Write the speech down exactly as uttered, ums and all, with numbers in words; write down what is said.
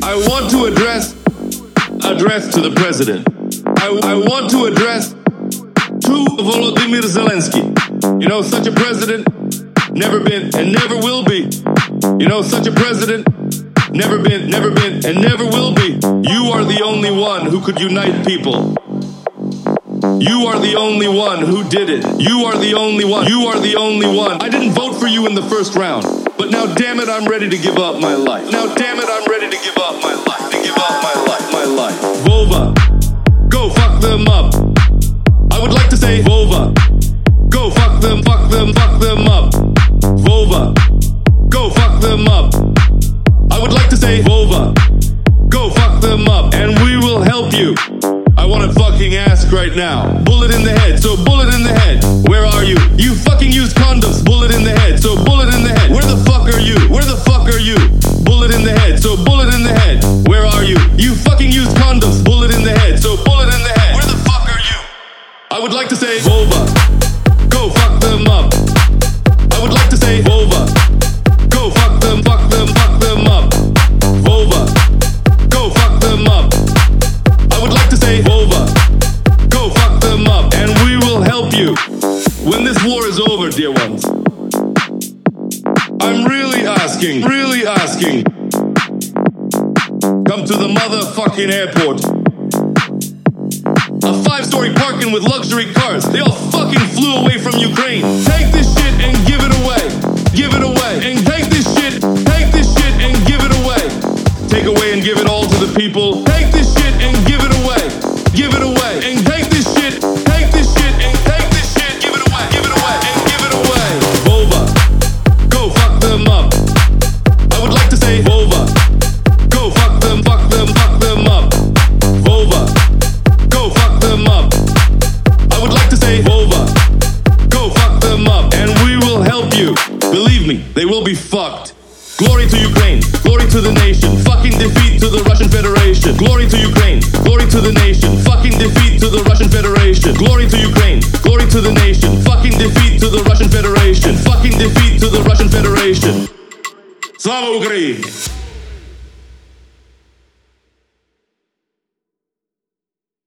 I want to address, address to the president. I, I want to address to Volodymyr Zelensky. You know, such a president, never been and never will be. You know, such a president, never been, never been and never will be. You are the only one who could unite people. You are the only one who did it. You are the only one. You are the only one. I didn't vote for you in the first round, but now damn it, I'm ready to give up my life. Now damn it, I'm ready to give up my life. To give up my life, my life. Vova, go fuck them up. I would like to say Vova, go fuck them, fuck them, fuck them up. Vova, go fuck them up. I would like to say Vova, go fuck them up, and we will help you. I wanna fucking ask right now. Bullet in the head, so bullet in the head. Where are you? You fucking use condoms. Bullet in the head, so bullet in the head. Where the fuck are you? Where the fuck are you? Bullet in the head, so bullet in the head. Where are you? You fucking use condoms. Bullet in the head, so bullet in the head. Where the fuck are you? I would like to say Vova, go fuck them up. I would like to say Vova, go fuck them, fuck them, fuck them up. Vova, go fuck them up. I would like to say Vova, go fuck them up, and we will help you. When this war is over, dear ones, I'm really asking, really asking, come to the motherfucking airport. A five-story parking with luxury cars. They all fucking flew away from Ukraine. Take this shit and give it away. Give it away. And take this shit, take this shit and give it away. Take away and give it all to the people. Take this shit and give it away. Give it away. And take this shit, take this shit and take this shit. Give it away. Give it away and give it away. Vova, go fuck them up. I would like to say Vova, go fuck them, fuck them, fuck them up. Vova, go fuck them up. I would like to say Vova, go fuck them up, and we will help you. Believe me, they will be fucked. Glory to Ukraine, glory to the nation, fucking defeat to the Russian Federation. Glory to Ukraine, glory to the nation, fucking defeat to the Russian Federation. Glory to Ukraine, glory to the nation, fucking defeat to the Russian Federation. Fucking defeat to the Russian Federation. Slava Ukraini!